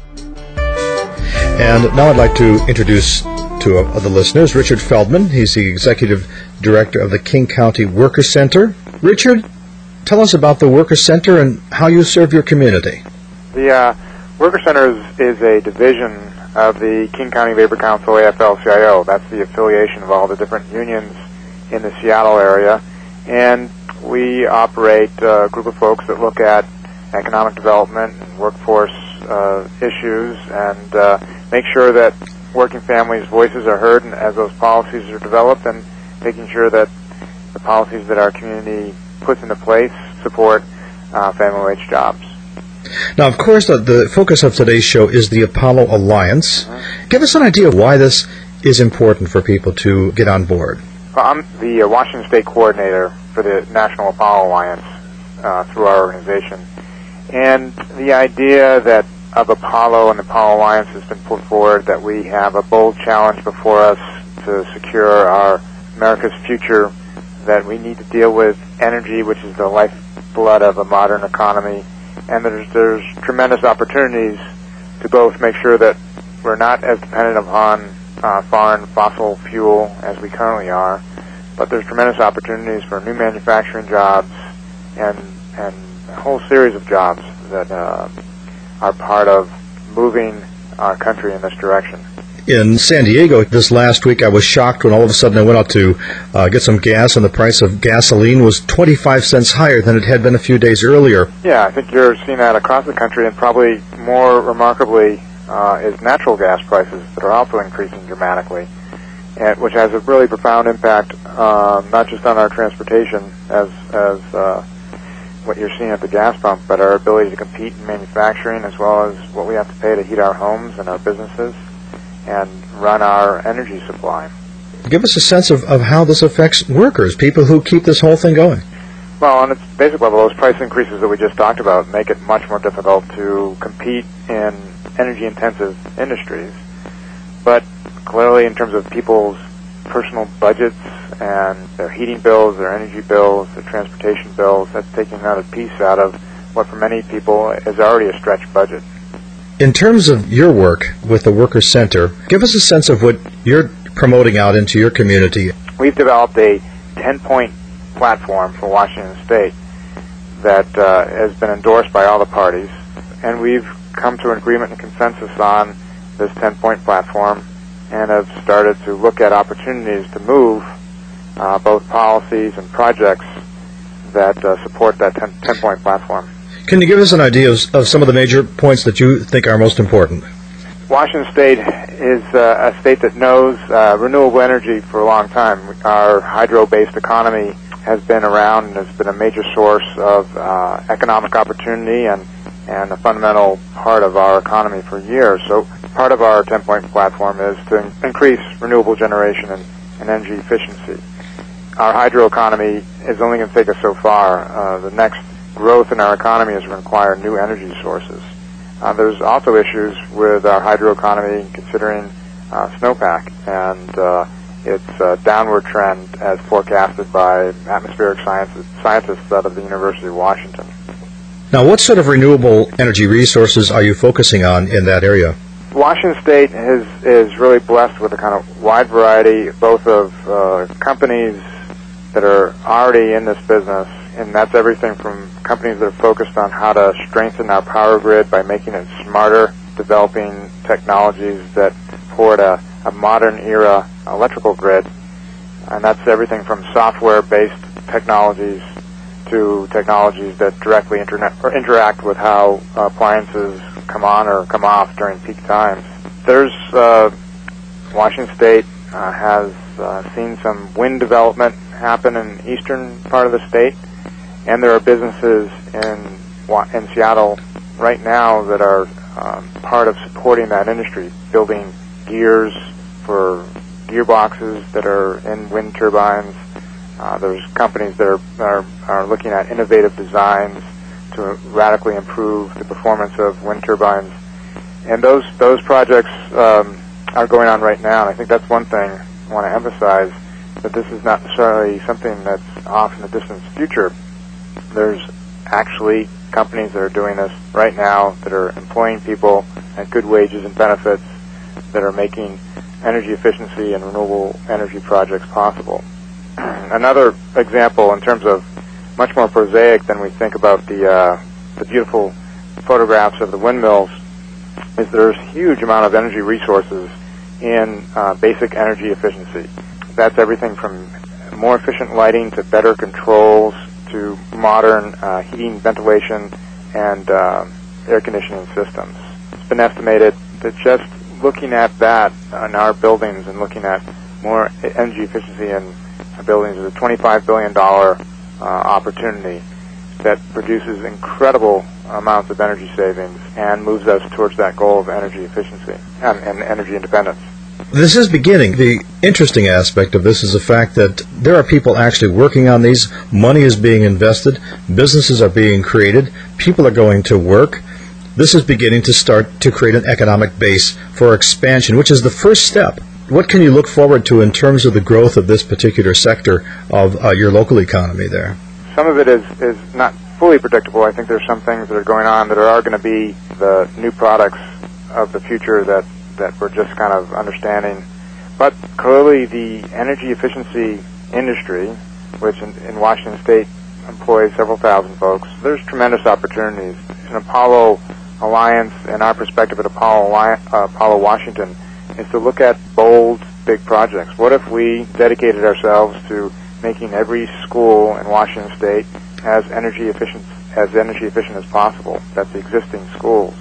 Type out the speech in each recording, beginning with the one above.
And now I'd like to introduce to the listeners Richard Feldman. He's the Executive Director of the King County Worker Center. Richard, tell us about the Worker Center and how you serve your community. The Worker Center is a division of the King County Labor Council, AFL-CIO. That's the affiliation of all the different unions in the Seattle area. And we operate a group of folks that look at economic development and workforce issues and make sure that working families' voices are heard and as those policies are developed, and making sure that the policies that our community puts into place support family wage jobs. Now, of course, the focus of today's show is the Apollo Alliance. Give us an idea of why this is important for people to get on board. Well, I'm the Washington State Coordinator for the National Apollo Alliance through our organization. And the idea of Apollo and the Apollo Alliance has been put forward that we have a bold challenge before us to secure our America's future, that we need to deal with energy, which is the lifeblood of a modern economy, and there's tremendous opportunities to both make sure that we're not as dependent upon foreign fossil fuel as we currently are, but there's tremendous opportunities for new manufacturing jobs and a whole series of jobs that are part of moving our country in this direction. In San Diego this last week, I was shocked when all of a sudden I went out to get some gas, and the price of gasoline was 25 cents higher than it had been a few days earlier. Yeah, I think you're seeing that across the country, and probably more remarkably is natural gas prices that are also increasing dramatically, and which has a really profound impact not just on our transportation as what you're seeing at the gas pump, but our ability to compete in manufacturing, as well as what we have to pay to heat our homes and our businesses and run our energy supply. Give us a sense of how this affects workers, people who keep this whole thing going. Well, on its basic level, those price increases that we just talked about make it much more difficult to compete in energy-intensive industries. But clearly, in terms of people's personal budgets and their heating bills, their energy bills, their transportation bills, that's taking another piece out of what for many people is already a stretched budget. In terms of your work with the Worker Center, give us a sense of what you're promoting out into your community. We've developed a 10-point platform for Washington State that has been endorsed by all the parties, and we've come to an agreement and consensus on this 10-point platform and have started to look at opportunities to move both policies and projects that support that 10-point platform. Can you give us an idea of some of the major points that you think are most important? Washington State is a state that knows renewable energy for a long time. Our hydro-based economy has been around and has been a major source of economic opportunity and a fundamental part of our economy for years. So part of our 10-point platform is to increase renewable generation and energy efficiency. Our hydro economy is only going to take us so far. The next growth in our economy is going to require new energy sources. There's also issues with our hydro economy considering snowpack and its downward trend as forecasted by atmospheric scientists out of the University of Washington. Now, what sort of renewable energy resources are you focusing on in that area? Washington State is really blessed with a kind of wide variety, both of companies that are already in this business, and that's everything from companies that are focused on how to strengthen our power grid by making it smarter, developing technologies that support a modern era electrical grid, and that's everything from software-based technologies to technologies that directly interact with how appliances come on or come off during peak times. Washington State has seen some wind development happen in the eastern part of the state, and there are businesses in Seattle right now that are part of supporting that industry, building gears for gearboxes that are in wind turbines. There's companies that are looking at innovative designs to radically improve the performance of wind turbines, and those projects are going on right now. And I think that's one thing I want to emphasize, that this is not necessarily something that's off in the distant future. There's actually companies that are doing this right now, that are employing people at good wages and benefits, that are making energy efficiency and renewable energy projects possible. Another example, in terms of much more prosaic than we think about the beautiful photographs of the windmills, is there's a huge amount of energy resources in basic energy efficiency. That's everything from more efficient lighting to better controls to modern heating, ventilation, and air conditioning systems. It's been estimated that just looking at that in our buildings and looking at more energy efficiency in buildings is a $25 billion opportunity that produces incredible amounts of energy savings and moves us towards that goal of energy efficiency and energy independence. This is beginning. The interesting aspect of this is the fact that there are people actually working on these. Money is being invested. Businesses are being created. People are going to work. This is beginning to start to create an economic base for expansion, which is the first step. What can you look forward to in terms of the growth of this particular sector of your local economy there? Some of it is not fully predictable. I think there's some things that are going on that are going to be the new products of the future that we're just kind of understanding. But clearly the energy efficiency industry, which in Washington State employs several thousand folks, there's tremendous opportunities. An Apollo Alliance, and our perspective at Apollo Washington, is to look at bold, big projects. What if we dedicated ourselves to making every school in Washington State as energy efficient as possible? That's the existing schools.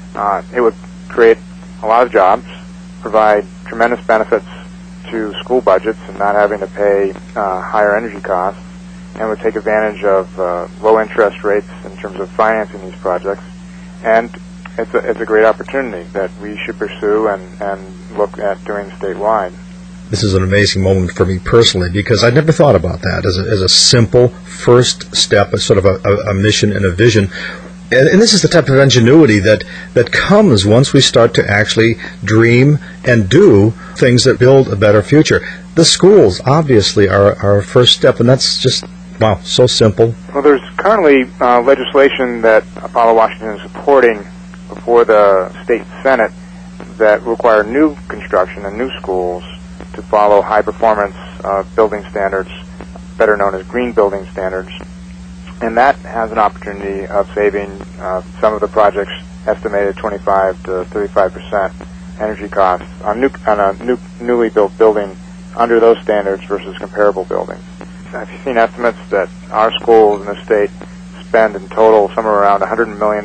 It would create a lot of jobs, provide tremendous benefits to school budgets and not having to pay higher energy costs, and would take advantage of low interest rates in terms of financing these projects. And it's a great opportunity that we should pursue and look at doing statewide. This is an amazing moment for me personally, because I never thought about that as a simple first step, as sort of a mission and a vision. And this is the type of ingenuity that comes once we start to actually dream and do things that build a better future. The schools, obviously, are our first step, and that's just, wow, so simple. Well, there's currently legislation that Apollo Washington is supporting before the state Senate that require new construction and new schools to follow high-performance building standards, better known as green building standards. And that has an opportunity of saving some of the projects estimated 25 to 35% energy costs on a newly built building under those standards versus comparable buildings. I've seen estimates that our schools in the state spend in total somewhere around $100 million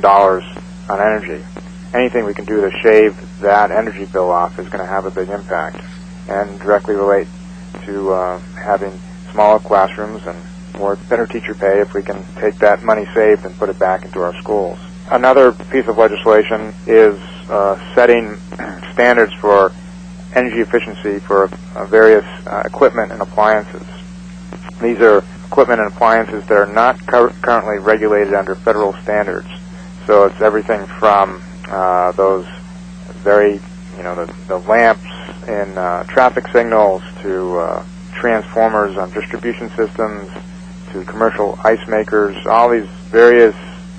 on energy. Anything we can do to shave that energy bill off is going to have a big impact and directly relate to having smaller classrooms and better teacher pay if we can take that money saved and put it back into our schools. Another piece of legislation is setting standards for energy efficiency for various equipment and appliances. These are equipment and appliances that are not currently regulated under federal standards. So it's everything from those very, the lamps in traffic signals to transformers on distribution systems, to commercial ice makers, all these various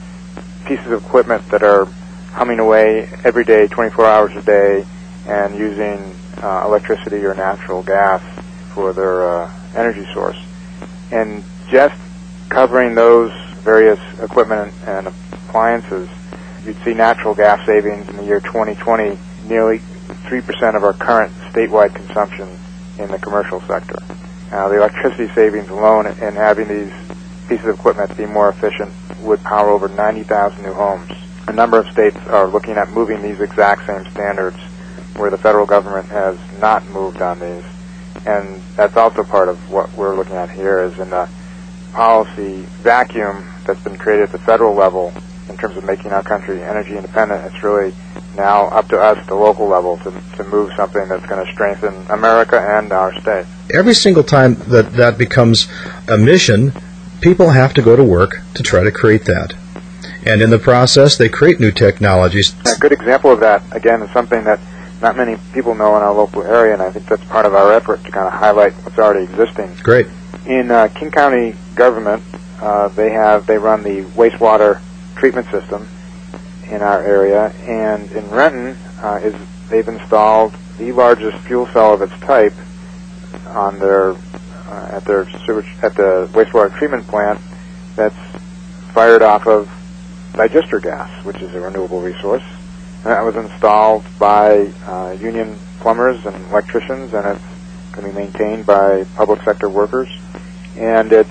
pieces of equipment that are humming away every day, 24 hours a day, and using electricity or natural gas for their energy source. And just covering those various equipment and appliances, you'd see natural gas savings in the year 2020, nearly 3% of our current statewide consumption in the commercial sector. The electricity savings alone in having these pieces of equipment be more efficient would power over 90,000 new homes. A number of states are looking at moving these exact same standards where the federal government has not moved on these. And that's also part of what we're looking at here, is in the policy vacuum that's been created at the federal level in terms of making our country energy independent. It's really now up to us at the local level to move something that's going to strengthen America and our state. Every single time that becomes a mission, people have to go to work to try to create that. And in the process, they create new technologies. A good example of that, again, is something that not many people know in our local area, and I think that's part of our effort to kind of highlight what's already existing. Great. In King County government, they run the wastewater treatment system in our area. And in Renton, they've installed the largest fuel cell of its type on their at the wastewater treatment plant that's fired off of digester gas, which is a renewable resource. And that was installed by union plumbers and electricians, and it's going to be maintained by public sector workers. And it's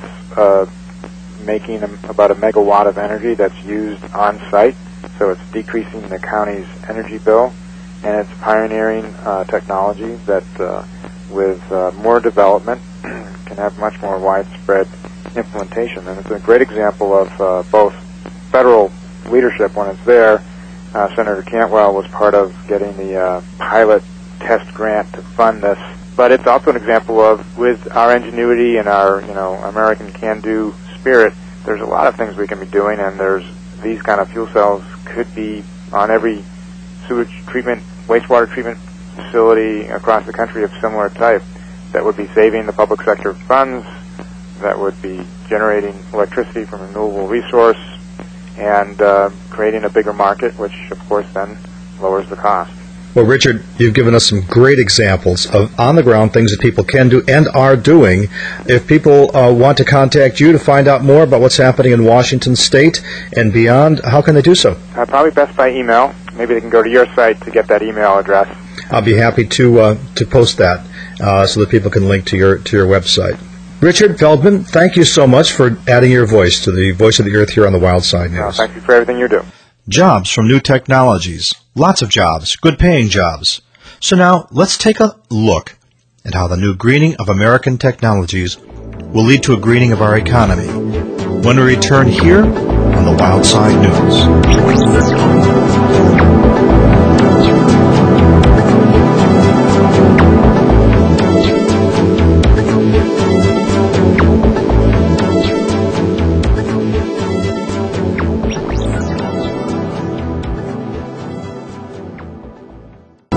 making about a megawatt of energy that's used on site, so it's decreasing the county's energy bill, and it's pioneering technology that, with more development, can have much more widespread implementation. And it's a great example of both federal leadership when it's there. Senator Cantwell was part of getting the pilot test grant to fund this, but it's also an example of, with our ingenuity and our American can-do spirit, there's a lot of things we can be doing, and there's these kind of fuel cells could be on every sewage treatment, wastewater treatment facility across the country of similar type that would be saving the public sector funds, that would be generating electricity from a renewable resource, and creating a bigger market, which of course then lowers the cost. Well, Richard, you've given us some great examples of on-the-ground things that people can do and are doing. If people want to contact you to find out more about what's happening in Washington State and beyond, how can they do so? Probably best by email. Maybe they can go to your site to get that email address. I'll be happy to post that so that people can link to your website. Richard Feldman, thank you so much for adding your voice to the Voice of the Earth here on the Wild Side News. Thank you for everything you do. Jobs from new technologies. Lots of jobs, good-paying jobs. So now let's take a look at how the new greening of American technologies will lead to a greening of our economy when we return here on the Wild Side News.